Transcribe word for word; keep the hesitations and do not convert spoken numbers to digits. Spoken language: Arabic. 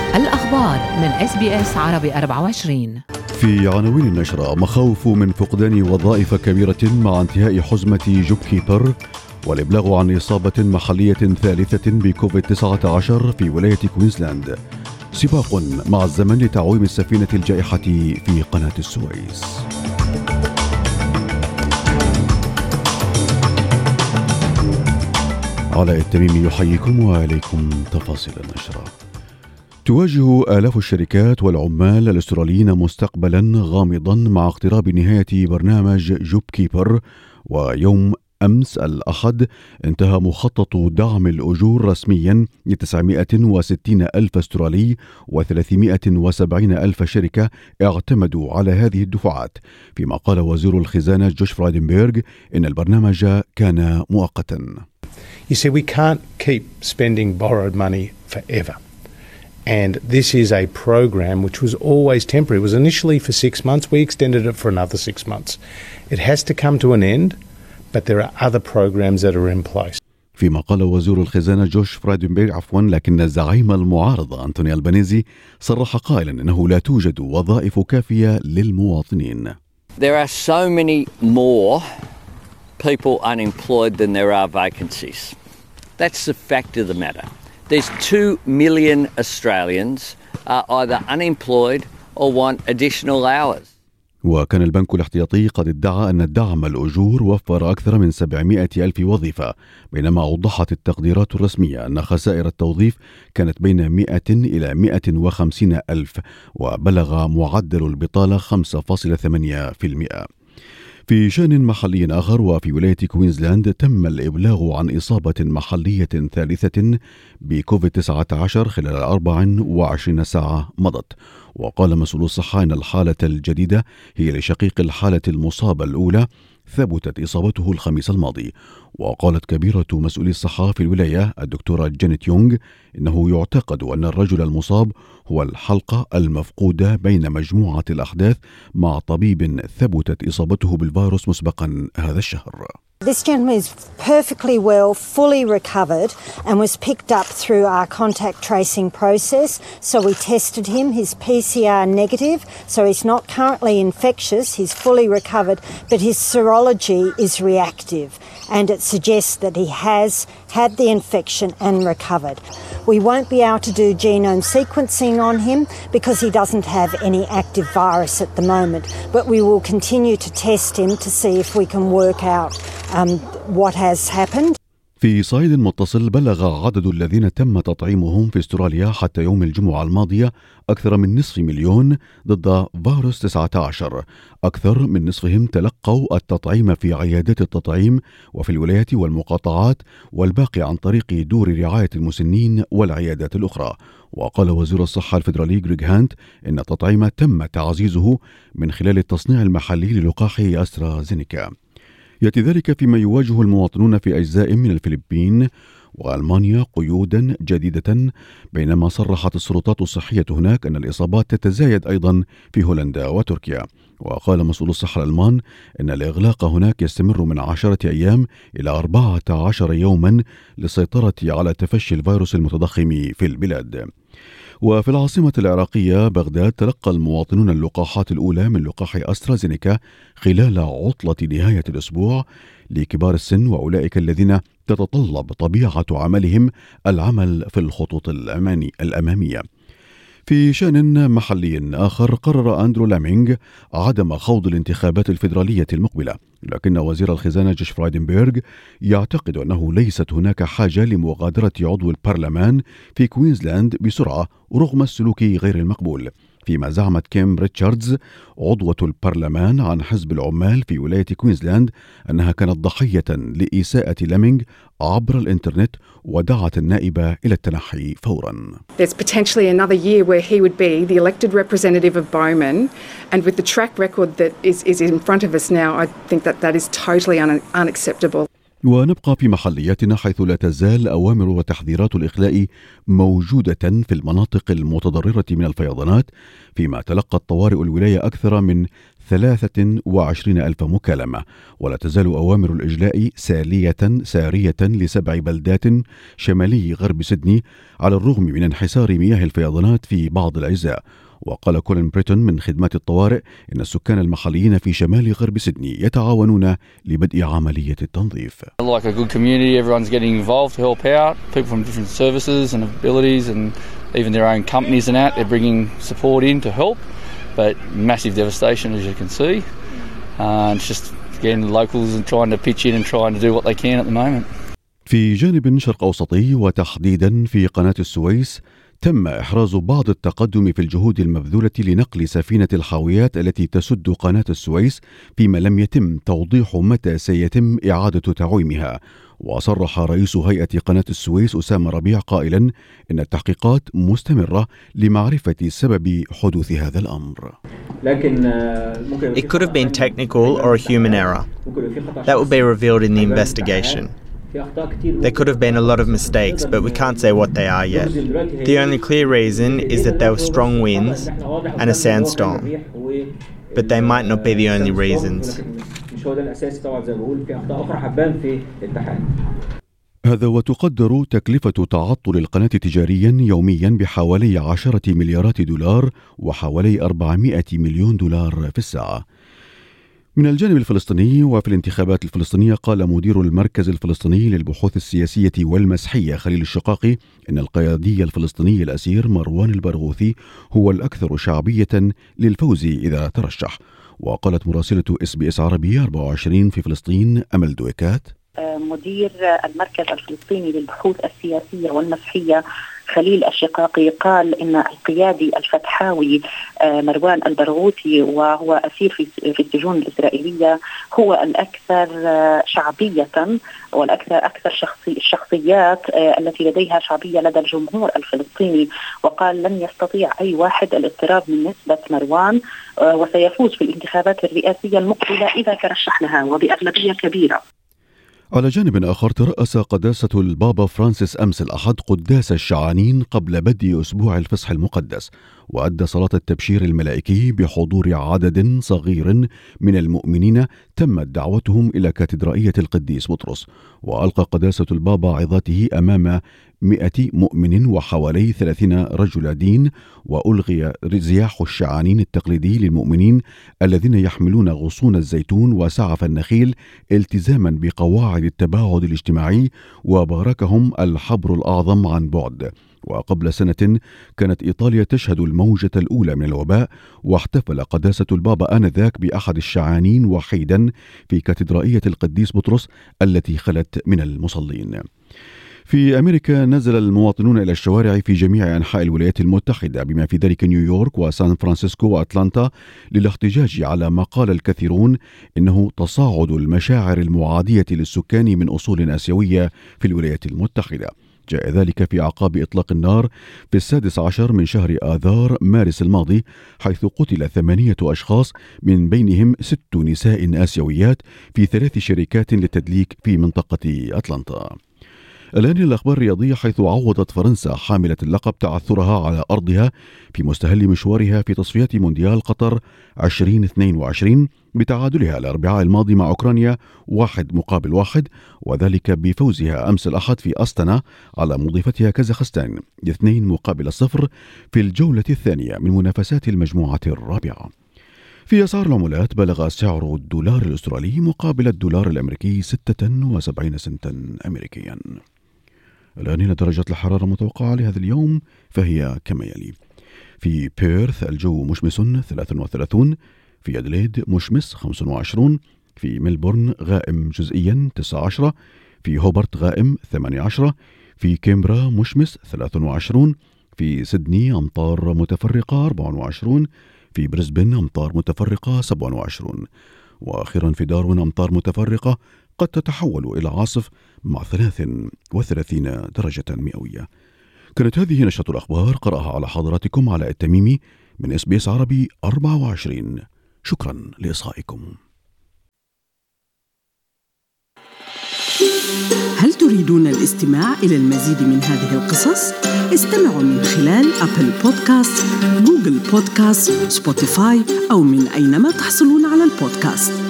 الأخبار من إس بي إس عربي أربعة وعشرين. في عناوين النشرة: مخاوف من فقدان وظائف كبيرة مع انتهاء حزمة جوب كيبر، والإبلاغ عن إصابة محلية ثالثة بكوفيد تسعة عشر في ولاية كوينزلاند. سباق مع الزمن لتعويم السفينة الجائحة في قناة السويس. علاء التميمي يحييكم وعليكم تفاصيل النشرة. تواجه آلاف الشركات والعمال الأستراليين مستقبلا غامضا مع اقتراب نهاية برنامج جوب كيبر، ويوم أمس الأحد انتهى مخطط دعم الأجور رسميا ل تسعمائة وستين ألف أسترالي وثلاثمائة وسبعين ألف شركة اعتمدوا على هذه الدفعات، فيما قال وزير الخزانة جوش فرايدنبرغ إن البرنامج كان مؤقتا. You see, we can't keep spending borrowed money forever. And this is a program which was always temporary. It was initially for six months. We extended it for another six months. It has to come to an end, but there are other programs that are in place. فيما قال وزير الخزانة جوش فرايدنبرغ عفوا لكن زعيم المعارضة أنتوني ألبانيزي صرح قائلا أنه لا توجد وظائف كافية للمواطنين. There are so many more people unemployed than there are vacancies. That's the fact of the matter. There's two million Australians are either unemployed or want additional hours. وكان البنك الاحتياطي قد ادعى أن الدعم الأجور وفر أكثر من سبعمائة ألف وظيفة، بينما أوضحت التقديرات الرسمية أن خسائر التوظيف كانت بين مائة إلى مائة وخمسين ألف، وبلغ معدل البطالة خمسة فاصلة ثمانية بالمئة. في شأن محلي آخر، وفي ولاية كوينزلاند تم الإبلاغ عن إصابة محلية ثالثة بكوفيد تسعة عشر خلال أربع وعشرين ساعة مضت، وقال مسؤول الصحة أن الحالة الجديدة هي لشقيق الحالة المصابة الأولى ثبتت إصابته الخميس الماضي. وقالت كبيرة مسؤولي الصحة في الولاية الدكتورة جانيت يونغ إنه يعتقد أن الرجل المصاب هو الحلقة المفقودة بين مجموعة الأحداث مع طبيب ثبتت إصابته بالفيروس مسبقا هذا الشهر. This gentleman is perfectly well, fully recovered, and was picked up through our contact tracing process. So we tested him, his P C R negative, so he's not currently infectious, he's fully recovered, but his serology is reactive, and it suggests that he has had the infection and recovered. We won't be able to do genome sequencing on him because he doesn't have any active virus at the moment, but we will continue to test him to see if we can work out um, what has happened. في صعيد متصل، بلغ عدد الذين تم تطعيمهم في استراليا حتى يوم الجمعة الماضية أكثر من نصف مليون ضد فيروس تسعة عشر. أكثر من نصفهم تلقوا التطعيم في عيادات التطعيم وفي الولايات والمقاطعات، والباقي عن طريق دور رعاية المسنين والعيادات الأخرى. وقال وزير الصحة الفيدرالي غريغ هانت إن التطعيم تم تعزيزه من خلال التصنيع المحلي للقاح أسترازينيكا. يأتي ذلك فيما يواجه المواطنون في أجزاء من الفلبين وألمانيا قيودا جديدة، بينما صرحت السلطات الصحية هناك أن الإصابات تتزايد أيضا في هولندا وتركيا. وقال مسؤول الصحة الألمان أن الإغلاق هناك يستمر من عشرة أيام إلى أربعة عشر يوما للسيطرة على تفشي الفيروس المتضخم في البلاد. وفي العاصمة العراقية بغداد تلقى المواطنون اللقاحات الأولى من لقاح أسترازينيكا خلال عطلة نهاية الأسبوع لكبار السن وأولئك الذين تتطلب طبيعة عملهم العمل في الخطوط الأمامية. في شأن محلي آخر، قرر أندرو لامينغ عدم خوض الانتخابات الفيدرالية المقبلة، لكن وزير الخزانة جوش فرايدنبرغ يعتقد أنه ليست هناك حاجة لمغادرة عضو البرلمان في كوينزلاند بسرعة رغم السلوك غير المقبول، فيما زعمت كيم ريتشاردز عضوة البرلمان عن حزب العمال في ولاية كوينزلاند أنها كانت ضحية لإساءة لامينغ عبر الإنترنت، ودعت النائبة إلى التنحي فورا. There's potentially another year where he would be the elected representative of Bowman, and with the track record that is, is in front of us now, I think that that is totally un- unacceptable. ونبقى في محلياتنا، حيث لا تزال أوامر وتحذيرات الإخلاء موجودة في المناطق المتضررة من الفيضانات، فيما تلقت طوارئ الولاية أكثر من ثلاثة وعشرين ألف مكالمة. ولا تزال أوامر الإجلاء سالية سارية لسبع بلدات شمالي غرب سيدني على الرغم من انحسار مياه الفيضانات في بعض الأجزاء. وقال كولين بريتون من خدمات الطوارئ إن السكان المحليين في شمال غرب سيدني يتعاونون لبدء عملية التنظيف. Like a good community, everyone's getting involved to help out. People from different services and abilities and even their own companies and that, they're bringing support in to help. But massive devastation, as you can see. Uh, it's just, again, locals are trying to pitch in and trying to do what they can at the moment. في جانب شرق أوسطي وتحديدا في قناة السويس، تم إحراز بعض التقدم في الجهود المبذولة لنقل سفينة الحاويات التي تسد قناة السويس، فيما لم يتم توضيح متى سيتم إعادة تعويمها. وصرح رئيس هيئة قناة السويس أسامة ربيع قائلا إن التحقيقات مستمرة لمعرفة سبب حدوث هذا الأمر. It could have been technical or a human error. That will be revealed in the investigation. There could have been a lot of mistakes, but we can't say what they are yet. The only clear reason is that there were strong winds and a sandstorm, but they might not be the only reasons. هذا وتقدر تكلفة تعطل القناة تجاريا يوميا بحوالي عشرة مليارات دولار وحوالي أربعمائة مليون دولار في الساعة. من الجانب الفلسطيني وفي الانتخابات الفلسطينية، قال مدير المركز الفلسطيني للبحوث السياسية والمسحية خليل الشقاقي إن القيادي الفلسطيني الأسير مروان البرغوثي هو الأكثر شعبية للفوز إذا ترشح. وقالت مراسلة إس بي إس عربي أربعة وعشرين في فلسطين أمل دويكات: مدير المركز الفلسطيني للبحوث السياسية والمسحية خليل الشقاقي قال إن القيادي الفتحاوي مروان البرغوثي، وهو أسير في السجون الإسرائيلية، هو الأكثر شعبية والأكثر أكثر شخصي الشخصيات التي لديها شعبية لدى الجمهور الفلسطيني. وقال لن يستطيع أي واحد الاقتراب من نسبة مروان، وسيفوز في الانتخابات الرئاسية المقبلة إذا ترشح لها وبأغلبية كبيرة. على جانب آخر، ترأس قداسة البابا فرانسيس أمس الأحد قداس الشعانين قبل بدء أسبوع الفصح المقدس، وأدى صلاة التبشير الملائكي بحضور عدد صغير من المؤمنين تمت دعوتهم إلى كاتدرائية القديس بطرس. وألقى قداسة البابا عظاته أمام مئة مؤمن وحوالي ثلاثين رجل دين، وألغي زياح الشعانين التقليدي للمؤمنين الذين يحملون غصون الزيتون وسعف النخيل التزاما بقواعد التباعد الاجتماعي، وباركهم الحبر الأعظم عن بعد. وقبل سنة كانت إيطاليا تشهد الموجة الأولى من الوباء، واحتفل قداسة البابا آنذاك بأحد الشعانين وحيدا في كاتدرائية القديس بطرس التي خلت من المصلين. في أمريكا، نزل المواطنون إلى الشوارع في جميع أنحاء الولايات المتحدة بما في ذلك نيويورك وسان فرانسيسكو وأتلانتا للاحتجاج على ما قال الكثيرون إنه تصاعد المشاعر المعادية للسكان من أصول آسيوية في الولايات المتحدة. جاء ذلك في أعقاب إطلاق النار في السادس عشر من شهر آذار مارس الماضي، حيث قتل ثمانية أشخاص من بينهم ست نساء آسيويات في ثلاث شركات للتدليك في منطقة أتلانتا. الآن الأخبار الرياضية، حيث عوضت فرنسا حاملة اللقب تعثرها على أرضها في مستهل مشوارها في تصفيات مونديال قطر ألفين واثنين وعشرين بتعادلها الأربعاء الماضي مع أوكرانيا واحد مقابل واحد، وذلك بفوزها أمس الأحد في أستنا على مضيفتها كازاخستان اثنين مقابل صفر في الجولة الثانية من منافسات المجموعة الرابعة. في أسعار العملات، بلغ سعر الدولار الأسترالي مقابل الدولار الأمريكي ستة وسبعين سنتا أمريكيا. الآن هنا درجة الحرارة المتوقعة لهذا اليوم فهي كما يلي: في بيرث الجو مشمس ثلاثة وثلاثين، في أدليد مشمس خمسة وعشرين، في ملبورن غائم جزئيا تسعة عشر، في هوبرت غائم ثمانية عشر، في كامبرا مشمس ثلاثة وعشرين، في سيدني أمطار متفرقة أربعة وعشرين، في بريسبن أمطار متفرقة سبعة وعشرين، وأخيرا في داروين أمطار متفرقة قد تتحول إلى عاصف مع ثلاث وثلاثين درجة مئوية. كانت هذه نشرة الأخبار، قرأها على حضراتكم علاء التميمي من إس بي إس عربي أربعة وعشرين. شكرا لإصغائكم. هل تريدون الاستماع إلى المزيد من هذه القصص؟ استمعوا من خلال أبل بودكاست، جوجل بودكاست، سبوتيفاي أو من أينما تحصلون على البودكاست.